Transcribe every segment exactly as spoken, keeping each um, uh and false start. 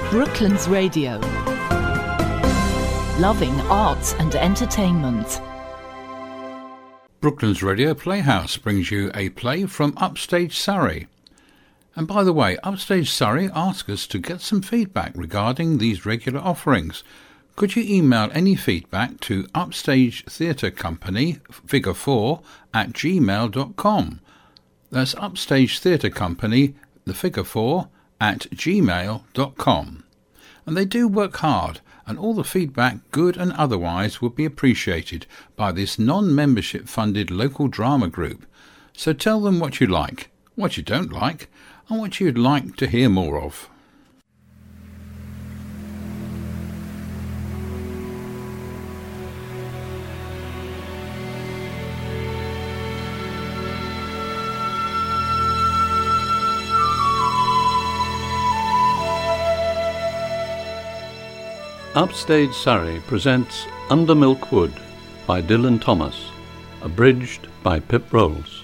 Brooklands Radio. Loving arts and entertainment. Brooklands Radio Playhouse brings you a play from Upstage Surrey. And by the way, Upstage Surrey asked us to get some feedback regarding these regular offerings. Could you email any feedback to Upstage Theatre Company, figure four, at gmail dot com. That's Upstage Theatre Company, the figure four, at gmail dot com. And they do work hard, and all the feedback, good and otherwise, would be appreciated by this non-membership funded local drama group. So tell them what you like, what you don't like, and what you'd like to hear more of. Upstage Surrey presents Under Milk Wood by Dylan Thomas, abridged by Pip Rolls.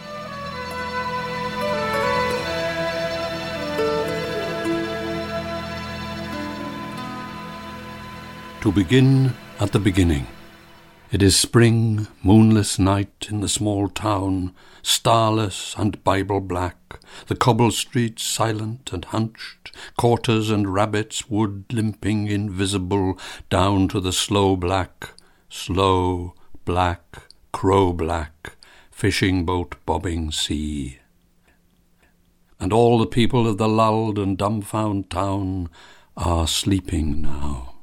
To begin at the beginning. It is spring, moonless night in the small town, starless and Bible black, the cobbled streets silent and hunched, quarters and rabbits wood limping invisible down to the slow black, slow black, crow black, fishing boat bobbing sea. And all the people of the lulled and dumbfound town are sleeping now.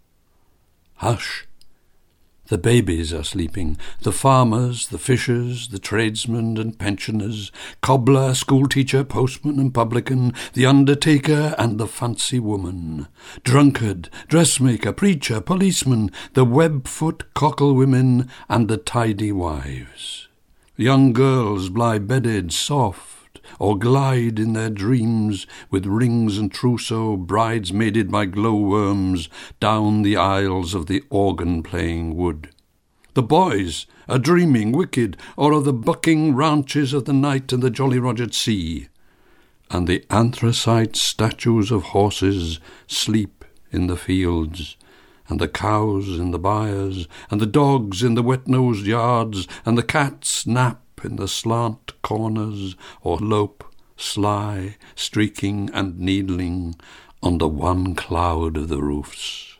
Hush! The babies are sleeping, the farmers, the fishers, the tradesmen and pensioners, cobbler, schoolteacher, postman and publican, the undertaker and the fancy woman, drunkard, dressmaker, preacher, policeman, the web-foot cockle women and the tidy wives. Young girls lie bedded soft, or glide in their dreams with rings and trousseau bridesmaided by glowworms down the aisles of the organ-playing wood. The boys are dreaming wicked or of the bucking ranches of the night and the Jolly Roger sea, and the anthracite statues of horses sleep in the fields, and the cows in the byres, and the dogs in the wet-nosed yards, and the cats nap in the slant corners, or lope, sly, streaking and needling, under one cloud of the roofs.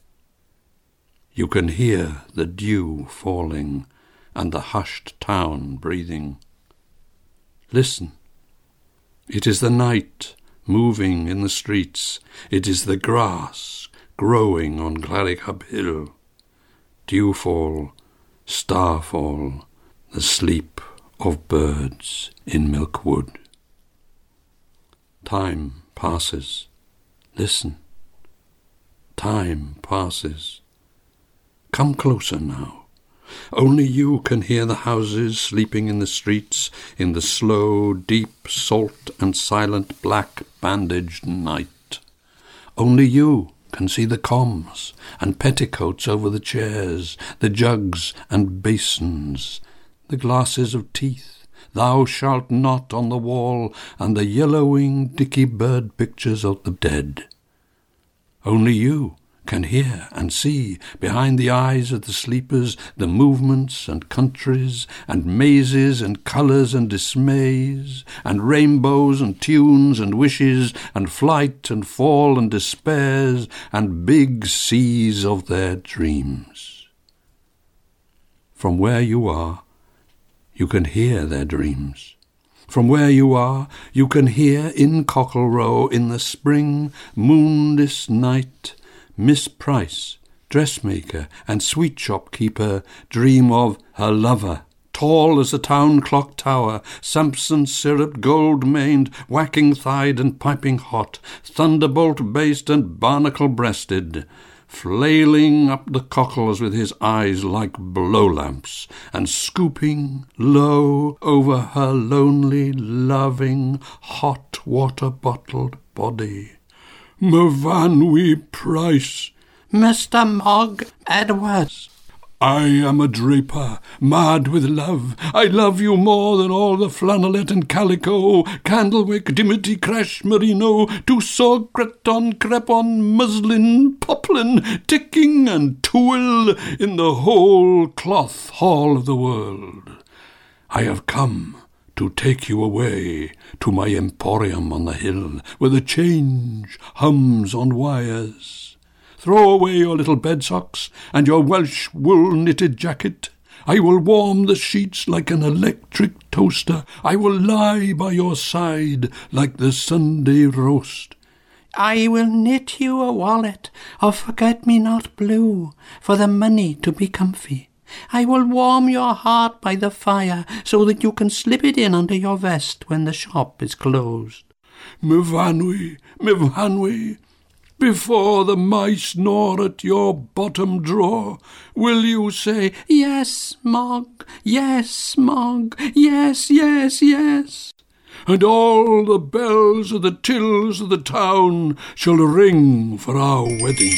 You can hear the dew falling, and the hushed town breathing. Listen. It is the night moving in the streets. It is the grass growing on Clarickhub Hill. Dewfall, starfall, the sleep of birds in Milkwood. Time passes. Listen. Time passes. Come closer now. Only you can hear the houses sleeping in the streets in the slow, deep, salt and silent black bandaged night. Only you can see the comms and petticoats over the chairs, the jugs and basins, the glasses of teeth, thou shalt not on the wall, and the yellowing dicky bird pictures of the dead. Only you can hear and see, behind the eyes of the sleepers, the movements and countries, and mazes and colours and dismays, and rainbows and tunes and wishes, and flight and fall and despairs, and big seas of their dreams. From where you are, you can hear their dreams. From where you are, you can hear in Cockle Row in the spring, moonless night, Miss Price, dressmaker and sweet shopkeeper, dream of her lover, tall as the town clock tower, Samson syrup gold-maned, whacking-thighed and piping hot, thunderbolt-based and barnacle-breasted, flailing up the cockles with his eyes like blow-lamps, and scooping low over her lonely, loving, hot-water-bottled body. Mvanwi Price, Mister Mogg Edwards, I am a draper, mad with love. I love you more than all the flannelette and calico, candlewick, dimity, crash, merino, Tussaud, creton, crepon, muslin, poplin, ticking and tulle in the whole cloth hall of the world. I have come to take you away to my emporium on the hill, where the change hums on wires. Throw away your little bed socks and your Welsh wool knitted jacket. I will warm the sheets like an electric toaster. I will lie by your side like the Sunday roast. I will knit you a wallet of forget-me-not blue for the money to be comfy. I will warm your heart by the fire so that you can slip it in under your vest when the shop is closed. Myfanwy, Myfanwy, before the mice gnaw at your bottom drawer, will you say, "Yes, Mog, yes, Mog, yes, yes, yes"? And all the bells of the tills of the town shall ring for our wedding.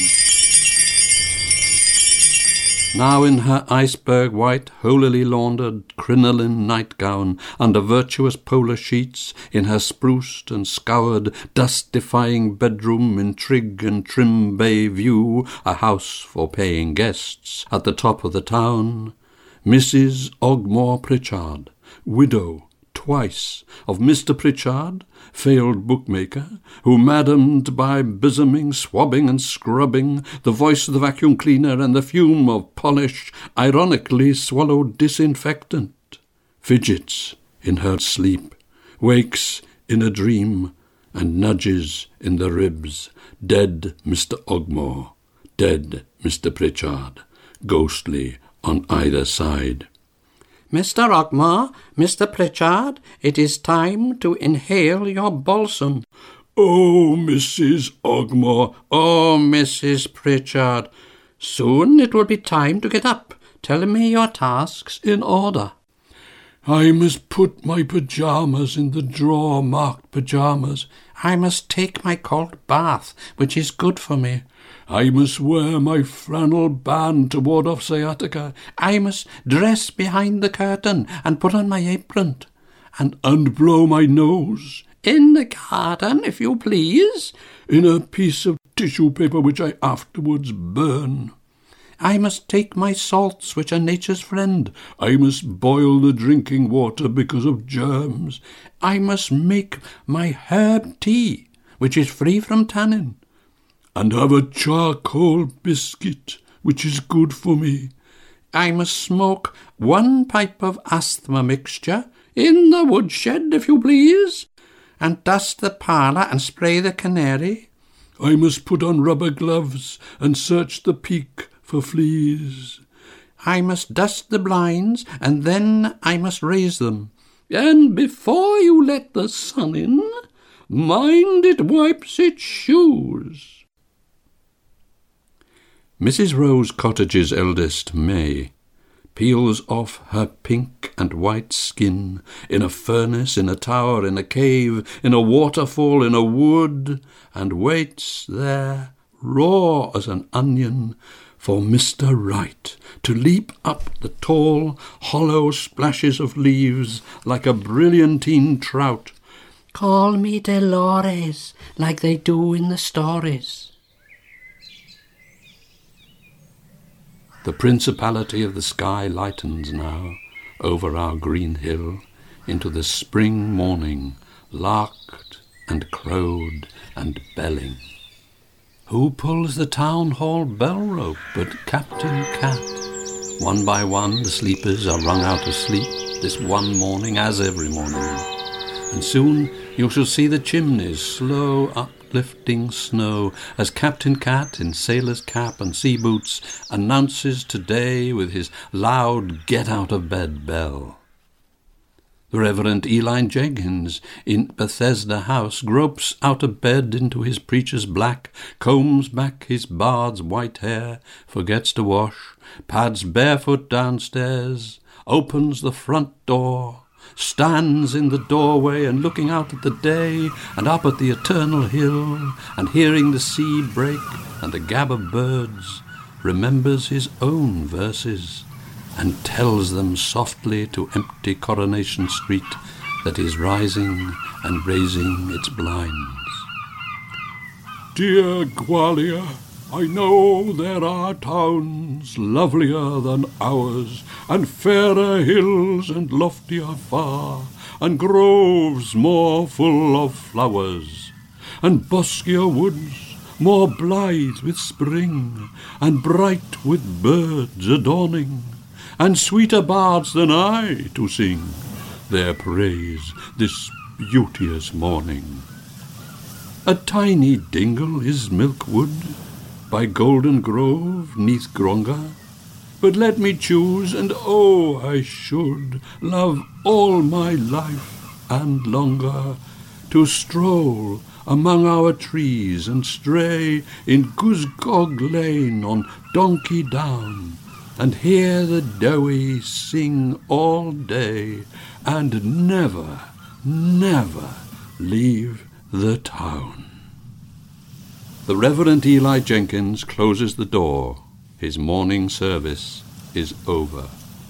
Now in her iceberg white, holily laundered crinoline nightgown, under virtuous polar sheets, in her spruced and scoured, dust-defying bedroom in trig and trim bay view, a house for paying guests, at the top of the town, Missus Ogmore Pritchard, widow, twice, of Mister Pritchard, failed bookmaker, who, madamed by bisoming, swabbing and scrubbing, the voice of the vacuum cleaner and the fume of polish, ironically swallowed disinfectant, fidgets in her sleep, wakes in a dream, and nudges in the ribs, dead Mister Ogmore, dead Mister Pritchard, ghostly on either side. "Mister Ogmore, Mister Pritchard, it is time to inhale your balsam." "Oh, Missus Ogmore." "Oh, Missus Pritchard." "Soon it will be time to get up. Tell me your tasks in order." "I must put my pyjamas in the drawer marked pyjamas." "I must take my cold bath, which is good for me." "I must wear my flannel band to ward off sciatica." "I must dress behind the curtain and put on my apron." And, and blow my nose." "In the garden, if you please." "In a piece of tissue paper which I afterwards burn." "I must take my salts, which are nature's friend." "I must boil the drinking water because of germs." "I must make my herb tea, which is free from tannin." "And have a charcoal biscuit, which is good for me." "I must smoke one pipe of asthma mixture, in the woodshed, if you please, and dust the parlour and spray the canary." "I must put on rubber gloves and search the peak for fleas." "I must dust the blinds, and then I must raise them." "And before you let the sun in, mind it wipes its shoes." Missus Rose Cottage's eldest, May, peels off her pink and white skin in a furnace, in a tower, in a cave, in a waterfall, in a wood, and waits there, raw as an onion, for Mister Right to leap up the tall, hollow splashes of leaves like a brilliantine trout. "Call me Dolores, like they do in the stories." The principality of the sky lightens now over our green hill into the spring morning, larked and crowed and belling. Who pulls the town hall bell rope but Captain Cat? One by one the sleepers are wrung out of sleep this one morning, as every morning. And soon you shall see the chimneys slow uplifting snow as Captain Cat, in sailor's cap and sea boots, announces today with his loud get-out-of-bed bell. The Reverend Eli Jenkins in Bethesda House gropes out of bed into his preacher's black, combs back his bard's white hair, forgets to wash, pads barefoot downstairs, opens the front door, stands in the doorway and looking out at the day and up at the eternal hill and hearing the sea break and the gab of birds, remembers his own verses and tells them softly to empty Coronation Street that is rising and raising its blinds. Dear Gwalia, I know there are towns lovelier than ours, and fairer hills and loftier far, and groves more full of flowers, and boskier woods more blithe with spring, and bright with birds adorning, and sweeter bards than I to sing their praise this beauteous morning. A tiny dingle is Milkwood, by Golden Grove, neath Gronga, but let me choose, and oh, I should love all my life and longer to stroll among our trees and stray in Guzgog Lane on Donkey Down, and hear the dowie sing all day, and never, never leave the town. The Reverend Eli Jenkins closes the door. His morning service is over.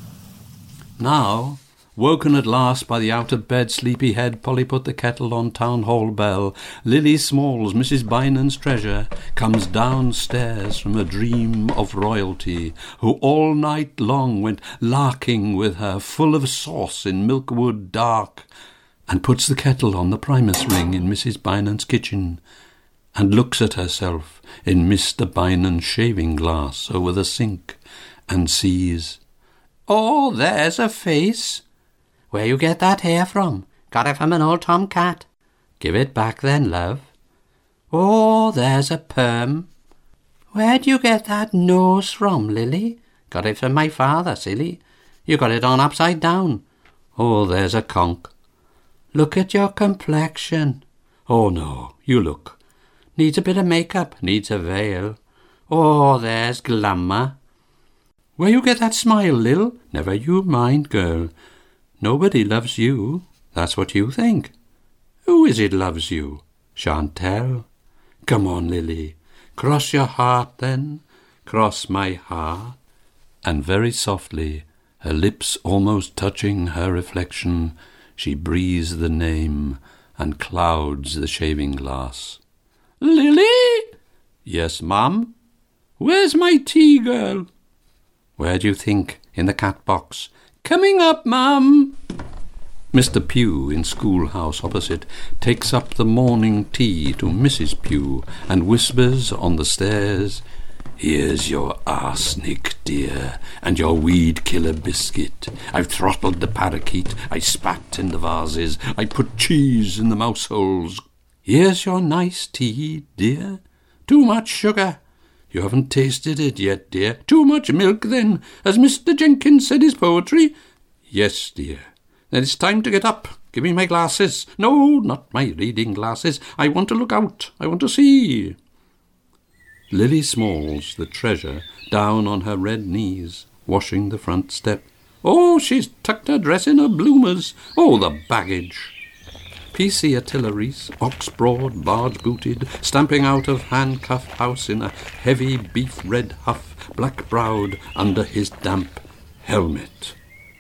Now, woken at last by the out-of-bed sleepy head, Polly put the kettle on Town Hall bell. Lily Smalls, Missus Bynan's treasure, comes downstairs from a dream of royalty, who all night long went larking with her, full of sauce in Milkwood dark, and puts the kettle on the Primus ring in Missus Bynan's kitchen, and looks at herself in Mister Bynan's shaving-glass over the sink, and sees, "Oh, there's a face. Where you get that hair from? Got it from an old tomcat. Give it back then, love. Oh, there's a perm. Where'd you get that nose from, Lily? Got it from my father, silly. You got it on upside down. Oh, there's a conk. Look at your complexion. Oh, no, you look. Needs a bit of makeup, needs a veil. Oh, there's glamour. Where you get that smile, Lil? Never you mind, girl. Nobody loves you. That's what you think. Who is it loves you? Chantal. Come on, Lily. Cross your heart, then. Cross my heart. And very softly, her lips almost touching her reflection, she breathes the name and clouds the shaving-glass. Lily? Yes, ma'am? Where's my tea, girl? Where do you think? In the cat box. Coming up, ma'am. Mister Pugh, in schoolhouse opposite, takes up the morning tea to Missus Pugh and whispers on the stairs, "Here's your arsenic, dear, and your weed-killer biscuit. I've throttled the parakeet, I spat in the vases, I put cheese in the mouse-holes. Here's your nice tea, dear. Too much sugar. You haven't tasted it yet, dear. Too much milk, then, as Mister Jenkins said his poetry. Yes, dear. Then it's time to get up. Give me my glasses. No, not my reading glasses. I want to look out. I want to see." Lily Smalls, the treasure, down on her red knees, washing the front step. Oh, she's tucked her dress in her bloomers. Oh, the baggage. P C Artilleries, ox-broad, barge-booted, stamping out of handcuffed house in a heavy beef-red huff, black-browed under his damp helmet.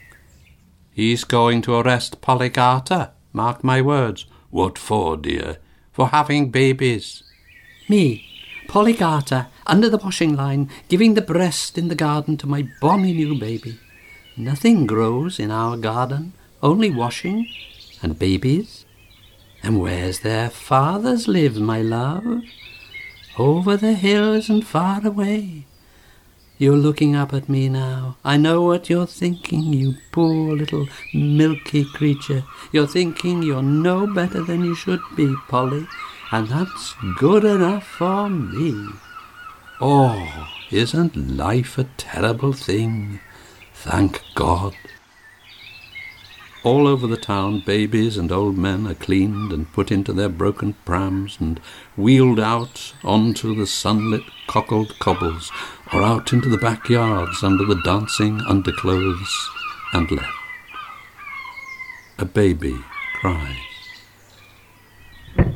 He's going to arrest Polly Carter, mark my words. What for, dear? For having babies. Me, Polly Carter, under the washing line, giving the breast in the garden to my bonny new baby. Nothing grows in our garden, only washing and babies. And where's their fathers live, my love? Over the hills and far away. You're looking up at me now. I know what you're thinking, you poor little milky creature. You're thinking you're no better than you should be, Polly, and that's good enough for me. Oh, isn't life a terrible thing? Thank God. All over the town, babies and old men are cleaned and put into their broken prams and wheeled out onto the sunlit cockled cobbles or out into the backyards under the dancing underclothes and left. A baby cries.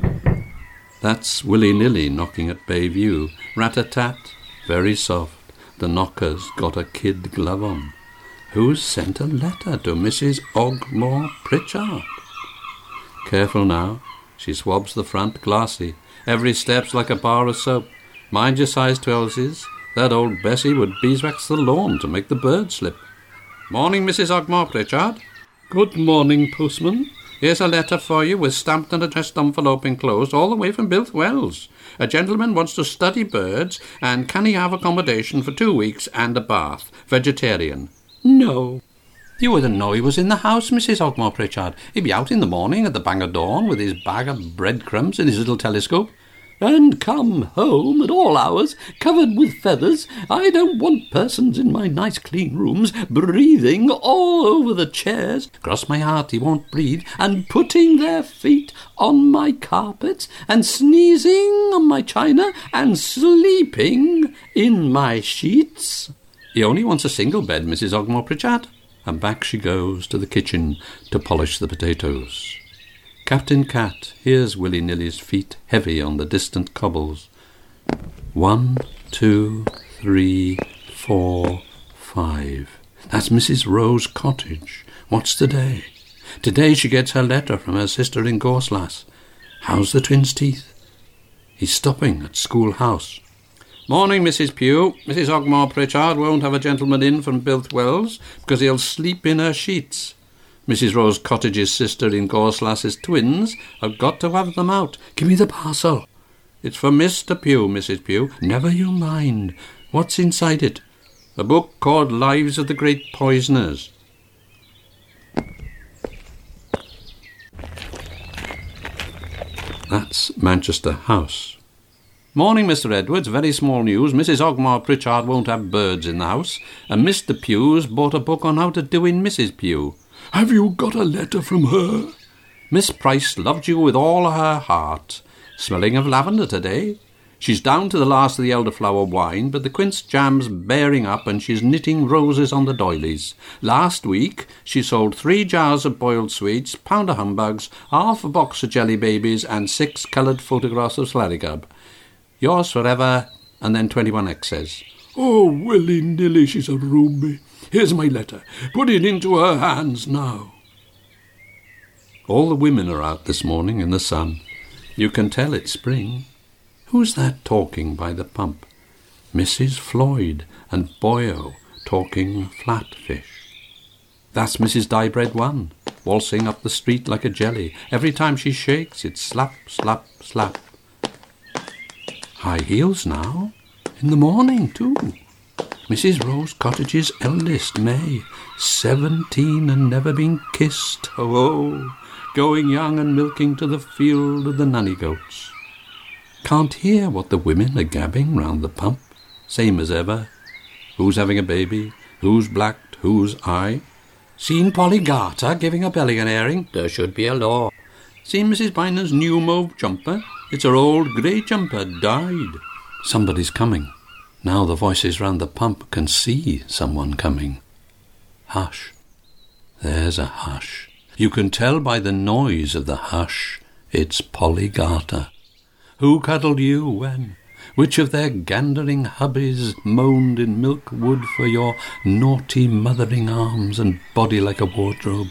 That's willy-nilly knocking at Bayview. Rat-a-tat, very soft. The knocker's got a kid glove on. Who's sent a letter to Missus Ogmore Pritchard? Careful now. She swabs the front glassy. Every step's like a bar of soap. Mind your size twelveses. That old Bessie would beeswax the lawn to make the birds slip. Morning, Missus Ogmore Pritchard. Good morning, postman. Here's a letter for you with stamped and addressed envelope enclosed all the way from Bilth Wells. A gentleman wants to study birds, and can he have accommodation for two weeks and a bath? Vegetarian. No. You wouldn't know he was in the house, Missus Ogmore Pritchard. He'd be out in the morning at the bang of dawn with his bag of breadcrumbs and his little telescope. And come home at all hours, covered with feathers. I don't want persons in my nice clean rooms breathing all over the chairs. Cross my heart, he won't breathe. And putting their feet on my carpets, and sneezing on my china, and sleeping in my sheets. He only wants a single bed, Missus Ogmore Pritchard. And back she goes to the kitchen to polish the potatoes. Captain Cat hears Willy-nilly's feet heavy on the distant cobbles. One, two, three, four, five. That's Missus Rowe's cottage. What's today? Today she gets her letter from her sister in Gorselass. How's the twins' teeth? He's stopping at schoolhouse. Morning, Missus Pugh. Missus Ogmore Pritchard won't have a gentleman in from Bilth Wells because he'll sleep in her sheets. Missus Rose Cottage's sister in Gorselass's twins have got to have them out. Give me the parcel. It's for Mister Pugh, Missus Pugh. Never you mind. What's inside it? A book called Lives of the Great Poisoners. That's Manchester House. Morning, Mister Edwards. Very small news. Missus Ogmore Pritchard won't have birds in the house, and Mister Pugh's bought a book on how to do in Missus Pugh. Have you got a letter from her? Miss Price loved you with all her heart. Smelling of lavender today. She's down to the last of the elderflower wine, but the quince jam's bearing up and she's knitting roses on the doilies. Last week she sold three jars of boiled sweets, pound of humbugs, half a box of jelly babies, and six coloured photographs of Slarigub. Yours forever, and then twenty-one X's. Oh, willy-nilly, she's a ruby. Here's my letter. Put it into her hands now. All the women are out this morning in the sun. You can tell it's spring. Who's that talking by the pump? Missus Floyd and Boyo talking flatfish. That's Missus Diebread One, waltzing up the street like a jelly. Every time she shakes, it's slap, slap, slap. High heels now. In the morning, too. Missus Rose Cottage's eldest, May, seventeen and never been kissed. Oh, oh, going young and milking to the field of the nanny goats. Can't hear what the women are gabbing round the pump. Same as ever. Who's having a baby? Who's blacked? Who's eye? Seen Polly Garter giving her belly an airing? There should be a law. Seen Missus Bynum's new mauve jumper? It's her old grey jumper died. Somebody's coming. Now the voices round the pump can see someone coming. Hush. There's a hush. You can tell by the noise of the hush it's Polly Garter. Who cuddled you when? Which of their gandering hubbies moaned in milk wood for your naughty mothering arms and body like a wardrobe?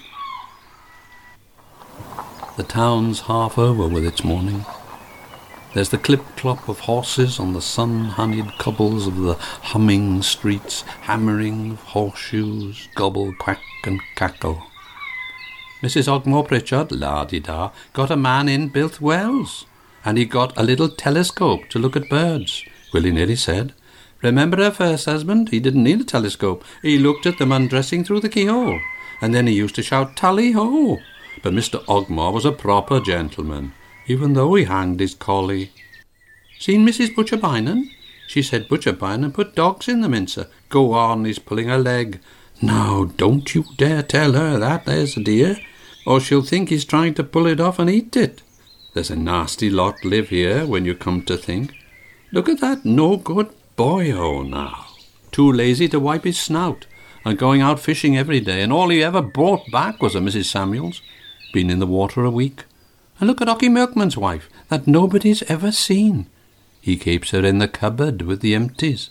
The town's half over with its morning. There's the clip-clop of horses on the sun-honeyed cobbles of the humming streets, hammering of horseshoes, gobble, quack and cackle. Missus Ogmore Pritchard, la-di-da, got a man in Bilth Wells, and he got a little telescope to look at birds, willy-nilly said. Remember her first husband? He didn't need a telescope. He looked at them undressing through the keyhole, and then he used to shout, tally-ho! But Mister Ogmore was a proper gentleman, even though he hanged his collie. Seen Missus Butcher Bynum? She said Butcher Bynum put dogs in the mincer. Go on, he's pulling her leg. Now, don't you dare tell her that, there's a dear, or she'll think he's trying to pull it off and eat it. There's a nasty lot live here, when you come to think. Look at that no-good boy-o now. Too lazy to wipe his snout, and going out fishing every day, and all he ever brought back was a Missus Samuels. Been in the water a week. And look at Ocky Milkman's wife, that nobody's ever seen. He keeps her in the cupboard with the empties.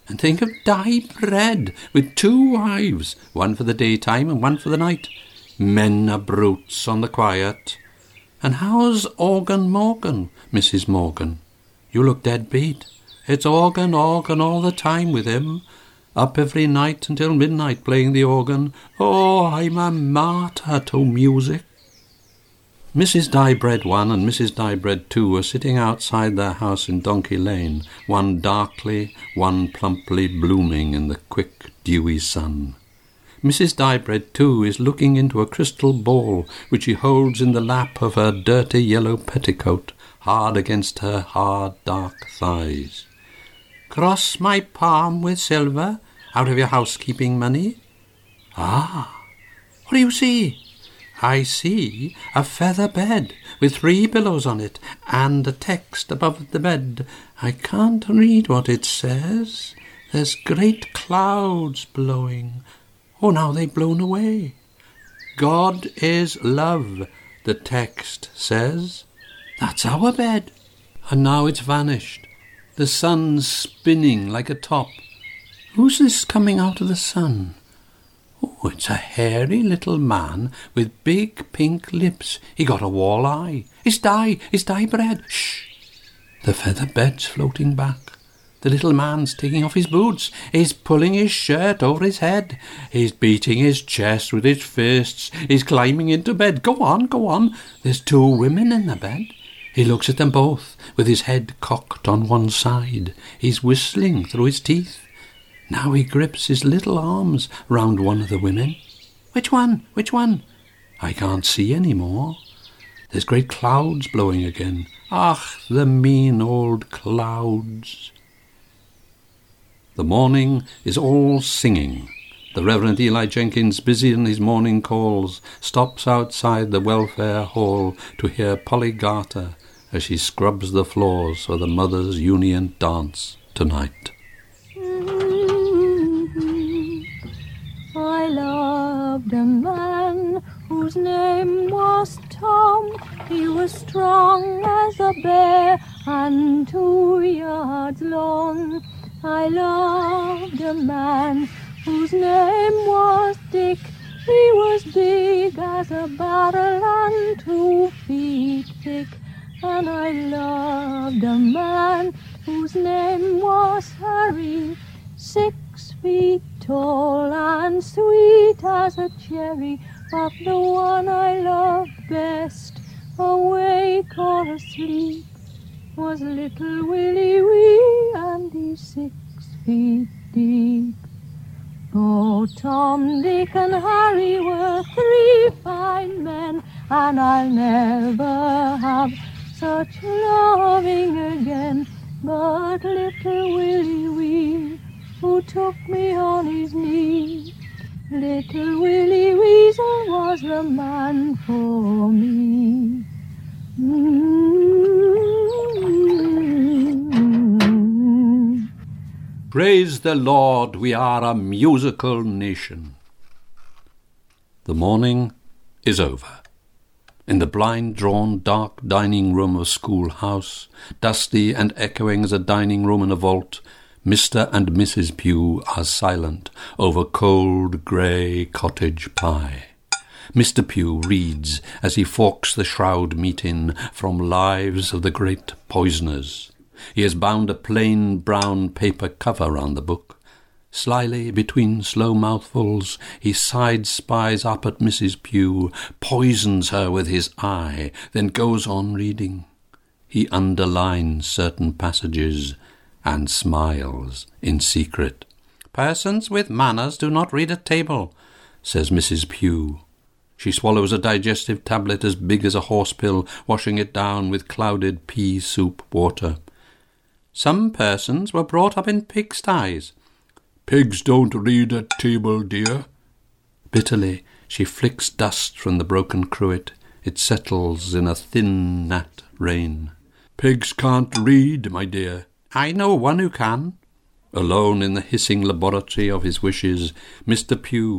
And think of Di Bread with two wives, one for the daytime and one for the night. Men are brutes on the quiet. And how's Organ Morgan, Missus Morgan? You look dead beat. It's organ, organ all the time with him. Up every night until midnight playing the organ. Oh, I'm a martyr to music. Missus Di Bread one and Missus Di Bread two were sitting outside their house in Donkey Lane, one darkly, one plumply blooming in the quick, dewy sun. Missus Di Bread two is looking into a crystal ball which she holds in the lap of her dirty yellow petticoat, hard against her hard, dark thighs. Cross my palm with silver out of your housekeeping money. Ah, what do you see? I see a feather bed with three pillows on it and a text above the bed. I can't read what it says. There's great clouds blowing. Oh, now they've blown away. God is love, the text says. That's our bed. And now it's vanished. The sun's spinning like a top. Who's this coming out of the sun? Oh, it's a hairy little man with big pink lips. He got a wall eye. It's Di, it's Di Bread. Shh! The feather bed's floating back. The little man's taking off his boots. He's pulling his shirt over his head. He's beating his chest with his fists. He's climbing into bed. Go on, go on. There's two women in the bed. He looks at them both, with his head cocked on one side. He's whistling through his teeth. Now he grips his little arms round one of the women. Which one? Which one? I can't see any more. There's great clouds blowing again. Ach, the mean old clouds. The morning is all singing. The Reverend Eli Jenkins, busy in his morning calls, stops outside the welfare hall to hear Polly Garter as she scrubs the floors for the Mothers' Union dance tonight. I loved a man whose name was Tom. He was strong as a bear and two yards long. I loved a man whose name was Dick. He was big as a barrel and two feet thick. And I loved a man whose name was Harry, six feet tall and sweet as a cherry. But the one I loved best, awake or asleep, was little Willie Wee, and he's six feet deep. Oh, Tom, Dick, and Harry were three fine men, and I'll never have such loving again. But little Willie Wee, who took me on his knee, little Willie Weasel was the man for me. Mm-hmm. Praise the Lord, we are a musical nation. The morning is over. In the blind-drawn, dark dining room of a schoolhouse, dusty and echoing as a dining room in a vault, Mister and Missus Pugh are silent over cold, grey cottage pie. Mister Pugh reads as he forks the shroud meat in from Lives of the Great Poisoners. He has bound a plain brown paper cover round the book. Slyly, between slow mouthfuls, he side-spies up at Missus Pugh, poisons her with his eye, then goes on reading. He underlines certain passages and smiles in secret. "Persons with manners do not read at table," says Missus Pugh. She swallows a digestive tablet as big as a horse-pill, washing it down with clouded pea soup water. "Some persons were brought up in pigsties." "Pigs don't read at table, dear." Bitterly, she flicks dust from the broken cruet. It settles in a thin gnat rain. "Pigs can't read, my dear." "I know one who can." Alone in the hissing laboratory of his wishes, Mister Pugh,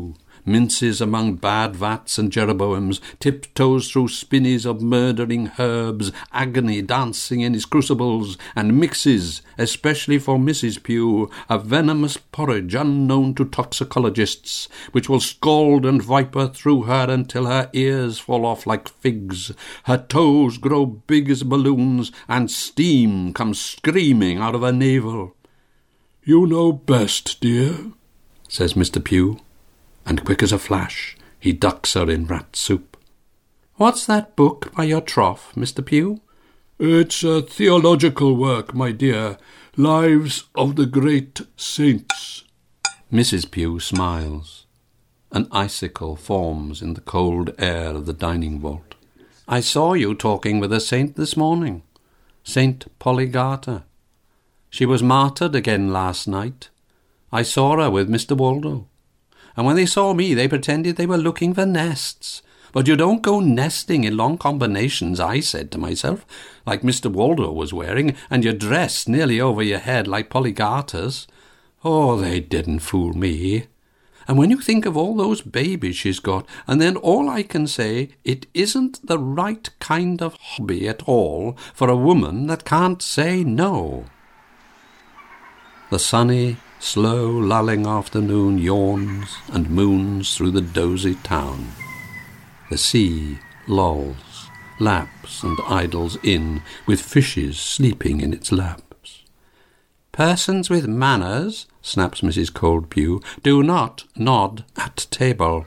minces among bad vats and Jeroboams, tiptoes through spinneys of murdering herbs, agony dancing in his crucibles, and mixes, especially for Missus Pugh, a venomous porridge unknown to toxicologists, which will scald and viper through her until her ears fall off like figs, her toes grow big as balloons, and steam comes screaming out of her navel. "You know best, dear," says Mister Pugh, and quick as a flash he ducks her in rat soup. "What's that book by your trough, Mister Pugh?" "It's a theological work, my dear. Lives of the great saints." Missus Pugh smiles. An icicle forms in the cold air of the dining vault. "I saw you talking with a saint this morning, Saint Polygarta. She was martyred again last night. I saw her with Mister Waldo. And when they saw me, they pretended they were looking for nests. But you don't go nesting in long combinations, I said to myself, like Mister Waldo was wearing, and you're dressed nearly over your head like Polygarta's. Oh, they didn't fool me. And when you think of all those babies she's got, and then all I can say, it isn't the right kind of hobby at all for a woman that can't say no." The sunny, slow, lulling afternoon yawns and moons through the dozy town. The sea lolls, laps and idles in, with fishes sleeping in its laps. "Persons with manners," snaps Missus Coldpugh, "do not nod at table."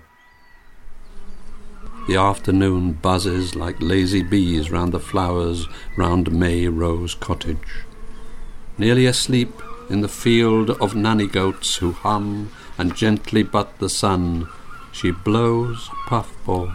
The afternoon buzzes like lazy bees round the flowers round May Rose Cottage. Nearly asleep in the field of nanny goats who hum and gently butt the sun, she blows a puffball.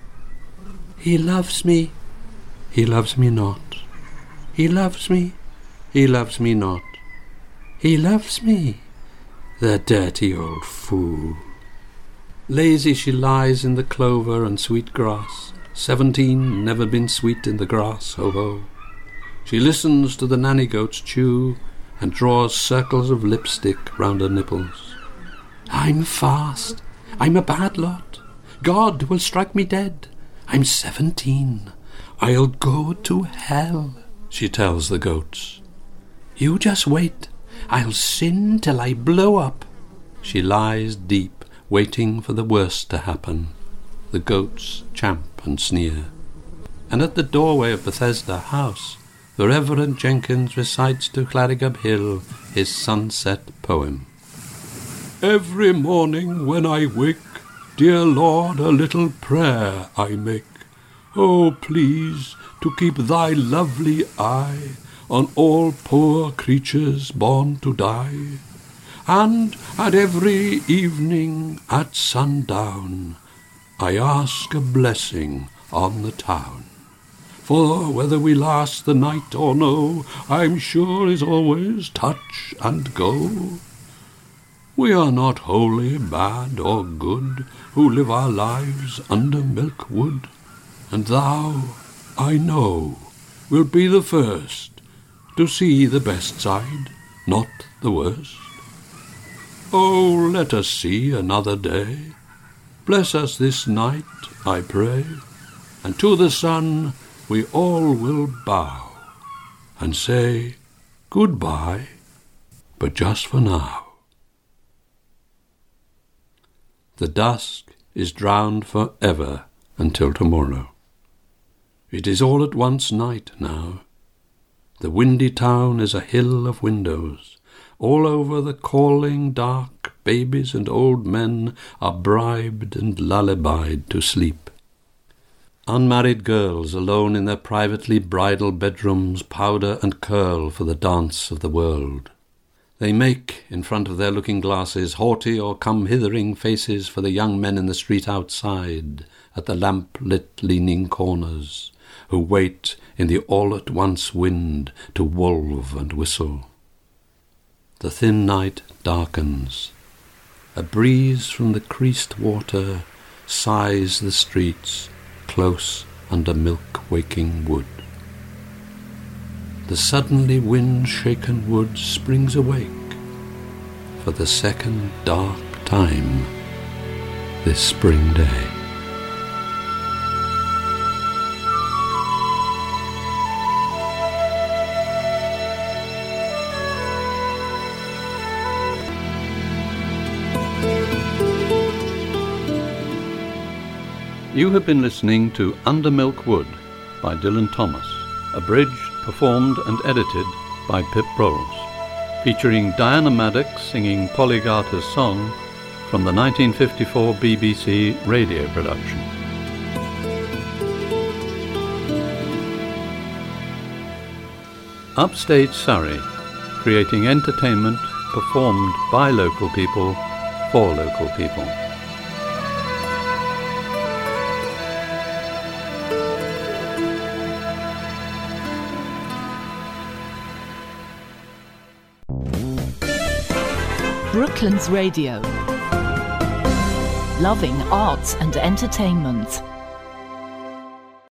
"He loves me, he loves me not. He loves me, he loves me not. He loves me, the dirty old fool." Lazy she lies in the clover and sweet grass, seventeen, never been sweet in the grass, ho ho. She listens to the nanny goats chew, and draws circles of lipstick round her nipples. "I'm fast, I'm a bad lot. God will strike me dead. I'm seventeen. I'll go to hell," she tells the goats. "You just wait. I'll sin till I blow up." She lies deep, waiting for the worst to happen. The goats champ and sneer. And at the doorway of Bethesda House, the Reverend Jenkins recites to Clarigub Hill his sunset poem. "Every morning when I wake, dear Lord, a little prayer I make. Oh, please to keep thy lovely eye on all poor creatures born to die. And at every evening at sundown, I ask a blessing on the town. For whether we last the night or no, I'm sure is always touch and go. We are not wholly bad or good, who live our lives under milk-wood. And thou, I know, wilt be the first to see the best side, not the worst. Oh, let us see another day. Bless us this night, I pray, and to the sun we all will bow, and say goodbye, but just for now." The dusk is drowned for ever until tomorrow. It is all at once night now. The windy town is a hill of windows. All over the calling dark, babies and old men are bribed and lullabied to sleep. Unmarried girls alone in their privately bridal bedrooms powder and curl for the dance of the world. They make, in front of their looking-glasses, haughty or come-hithering faces for the young men in the street outside, at the lamp-lit leaning corners, who wait in the all-at-once wind to wolve and whistle. The thin night darkens. A breeze from the creased water sighs the streets, close under milk-waking wood. The suddenly wind-shaken wood springs awake for the second dark time this spring day. You have been listening to Under Milk Wood by Dylan Thomas, abridged, performed and edited by Pip Rolls, featuring Diana Maddox singing Polly Garter's song from the nineteen fifty-four B B C radio production. Upstage Surrey, creating entertainment performed by local people for local people. Brooklands Radio. Loving arts and entertainment.